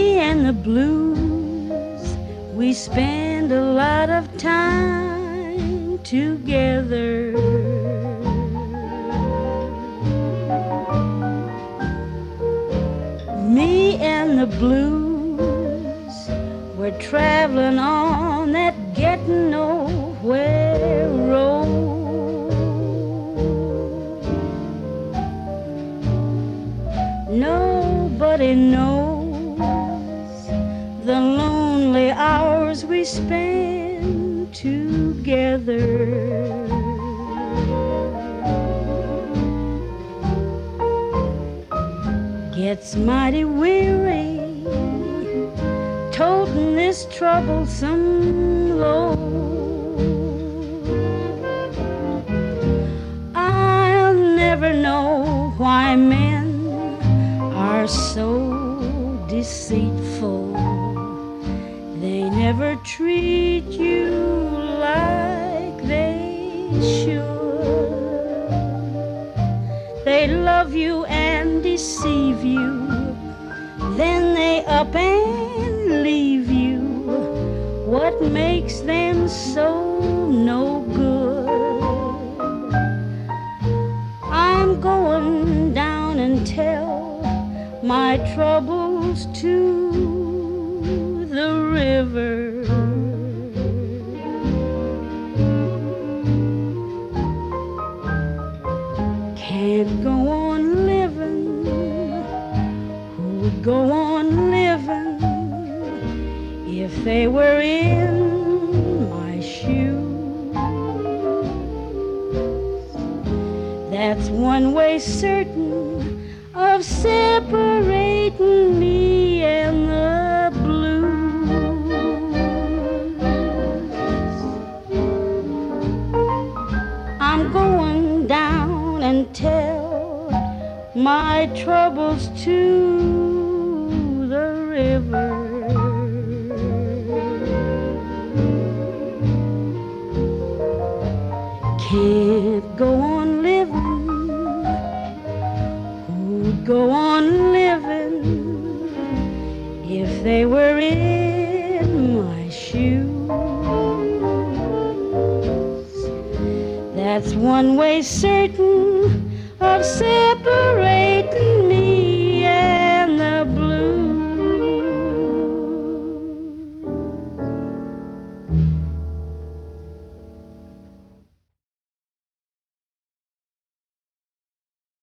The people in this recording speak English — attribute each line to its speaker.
Speaker 1: Me and the blues, we spend a lot of time together. Me and the blues, we're traveling on that getting nowhere road. Nobody knows the lonely hours we spend together. Gets mighty weary toting this troublesome load. I'll never know why men are so deceitful. They never treat you like they should. They love you and deceive you, then they up and leave you. What makes them so no good? I'm going down and tell my troubles to the river. Can't go on living, who would go on living if they were in my shoes? That's one way certain of separating me and the blues. I'm going down and tell my troubles to the river. Can't go on living, who'd go on living if they were in my shoes? That's one way certain of separating